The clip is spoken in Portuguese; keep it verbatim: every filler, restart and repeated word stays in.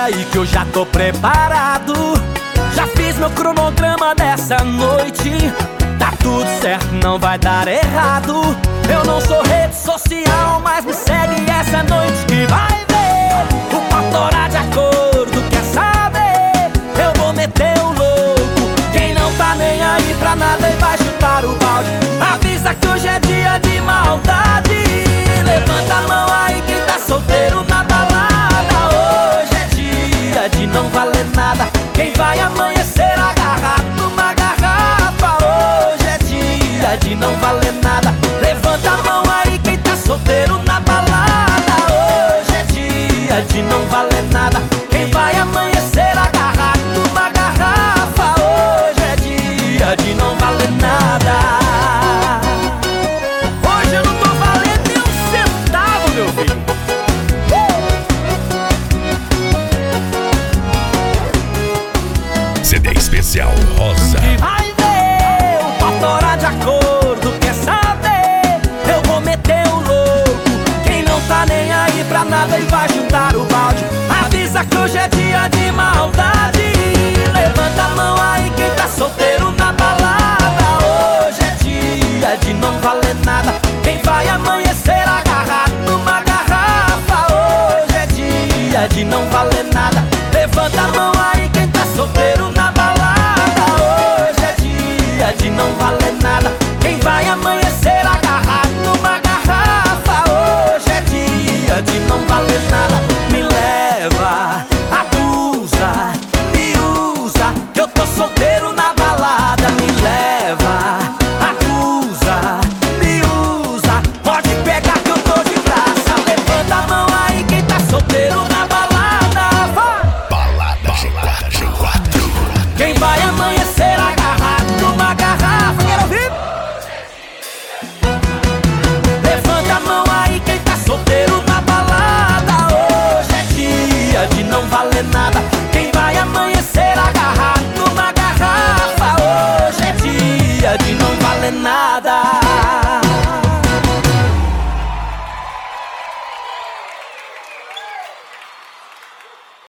aí que eu já tô preparado. Já fiz meu cronograma dessa noite. Tá tudo certo, não vai dar errado. Eu não sou rede social, mas me segue essa noite que vai ver. O Patorá de acordo, quer saber? Eu vou meter o louco. Quem não tá nem aí pra nada e vai chutar o balde. Avisa que hoje é dia de maldade. Levanta a mão aí quem tá solteiro na balada. Hoje é dia de não valer nada. Quem vai amanhecer agarrado numa garrafa. Hoje é dia de não valer nada. Levanta a mão aí quem tá solteiro na balada. Hoje é dia de não valer nada. Quem vai amanhecer agarrado numa garrafa. Hoje é dia de não valer nada. Hoje eu não tô valendo nem um centavo, meu filho. C D especial Rosa. E vai ver o Patorá de acordo, quer saber? Eu vou meter o louco. Quem não tá nem aí pra nada e vai chutar o balde. Avisa que hoje é dia de maldade. Levanta a mão aí quem tá solteiro na balada. Hoje é dia de não valer nada. Quem vai amanhecer agarrado numa garrafa. Hoje é dia de não valer nada. Levanta a mão aí quem tá solteiro na balada. Hoje é dia de não valer